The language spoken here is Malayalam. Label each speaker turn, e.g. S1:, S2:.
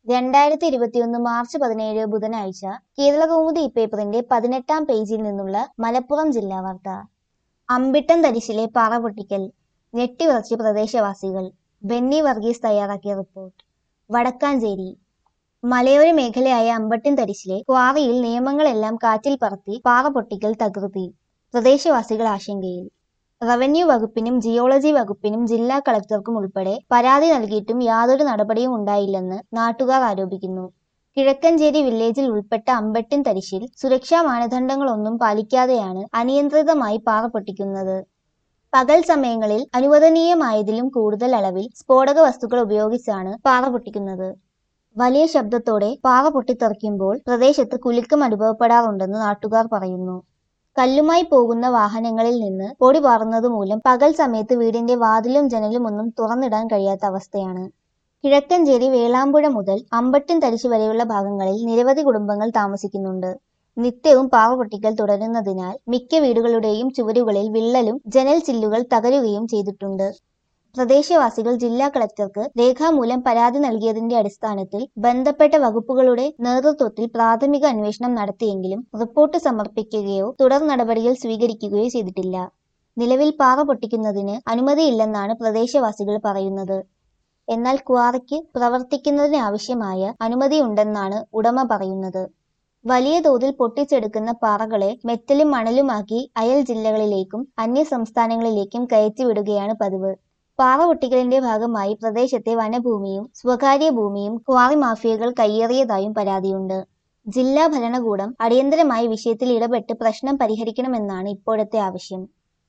S1: 2021 മാർച്ച് 17 ബുധനാഴ്ച കേരളകൗമുദി പേപ്പറിന്റെ 18-ാം പേജിൽ നിന്നുള്ള മലപ്പുറം ജില്ലാ വാർത്ത. അമ്പിട്ടൻ തരിശിലെ പാറ പൊട്ടിക്കൽ ഞെട്ടിവിറച്ച് പ്രദേശവാസികൾ. ബെന്നി വർഗീസ് തയ്യാറാക്കിയ റിപ്പോർട്ട്. വടക്കാഞ്ചേരി മലയോര മേഖലയായ അമ്പട്ടിൻ തരിശിലെ ക്വാറിയിൽ നിയമങ്ങളെല്ലാം കാറ്റിൽ പറത്തി പാറ പൊട്ടിക്കൽ തകൃതി. പ്രദേശവാസികൾ ആശങ്കയിൽ. റവന്യൂ വകുപ്പിനും ജിയോളജി വകുപ്പിനും ജില്ലാ കളക്ടർക്കും ഉൾപ്പെടെ പരാതി നൽകിയിട്ടും യാതൊരു നടപടിയും ഉണ്ടായില്ലെന്ന് നാട്ടുകാർ ആരോപിക്കുന്നു. കിഴക്കഞ്ചേരി വില്ലേജിൽ ഉൾപ്പെട്ട അമ്പട്ടിൻ തരിശിൽ സുരക്ഷാ മാനദണ്ഡങ്ങളൊന്നും പാലിക്കാതെയാണ് അനിയന്ത്രിതമായി പാറ പൊട്ടിക്കുന്നത്. പകൽ സമയങ്ങളിൽ അനുവദനീയമായതിലും കൂടുതൽ അളവിൽ സ്ഫോടക വസ്തുക്കൾ ഉപയോഗിച്ചാണ് പാറ പൊട്ടിക്കുന്നത്. വലിയ ശബ്ദത്തോടെ പാറ പൊട്ടിത്തെറിക്കുമ്പോൾ പ്രദേശത്ത് കുലുക്കം അനുഭവപ്പെടാറുണ്ടെന്ന് നാട്ടുകാർ പറയുന്നു. കല്ലുമായി പോകുന്ന വാഹനങ്ങളിൽ നിന്ന് പൊടി പാറുന്നതുമൂലം പകൽ സമയത്ത് വീടിന്റെ വാതിലും ജനലും ഒന്നും തുറന്നിടാൻ കഴിയാത്ത അവസ്ഥയാണ്. കിഴക്കഞ്ചേരി വേളാമ്പുഴ മുതൽ അമ്പട്ടിൻ തരിശ് വരെയുള്ള ഭാഗങ്ങളിൽ നിരവധി കുടുംബങ്ങൾ താമസിക്കുന്നുണ്ട്. നിത്യവും പാറ പൊട്ടിക്കൽ തുടരുന്നതിനാൽ മിക്ക വീടുകളുടെയും ചുവരുകളിൽ വിള്ളലും ജനൽ ചില്ലുകൾ തകരുകയും ചെയ്തിട്ടുണ്ട്. പ്രദേശവാസികൾ ജില്ലാ കളക്ടർക്ക് രേഖാമൂലം പരാതി നൽകിയതിന്റെ അടിസ്ഥാനത്തിൽ ബന്ധപ്പെട്ട വകുപ്പുകളുടെ നേതൃത്വത്തിൽ പ്രാഥമിക അന്വേഷണം നടത്തിയെങ്കിലും റിപ്പോർട്ട് സമർപ്പിക്കുകയോ തുടർ നടപടികൾ സ്വീകരിക്കുകയോ ചെയ്തിട്ടില്ല. നിലവിൽ പാറ പൊട്ടിക്കുന്നതിന് അനുമതിയില്ലെന്നാണ് പ്രദേശവാസികൾ പറയുന്നത്. എന്നാൽ ക്വാറിക്ക് പ്രവർത്തിക്കുന്നതിനാവശ്യമായ അനുമതിയുണ്ടെന്നാണ് ഉടമ പറയുന്നത്. വലിയ തോതിൽ പൊട്ടിച്ചെടുക്കുന്ന പാറകളെ മെറ്റലും മണലുമാക്കി അയൽ ജില്ലകളിലേക്കും അന്യ സംസ്ഥാനങ്ങളിലേക്കും കയറ്റിവിടുകയാണ് പതിവ്. പാറ പൊട്ടിക്കലിന്റെ ഭാഗമായി പ്രദേശത്തെ വനഭൂമിയും സ്വകാര്യ ഭൂമിയും ക്വാറി മാഫിയകൾ കയ്യേറിയതായും പരാതിയുണ്ട്. ജില്ലാ ഭരണകൂടം അടിയന്തരമായി വിഷയത്തിൽ ഇടപെട്ട് പ്രശ്നം പരിഹരിക്കണമെന്നാണ് ഇപ്പോഴത്തെ ആവശ്യം.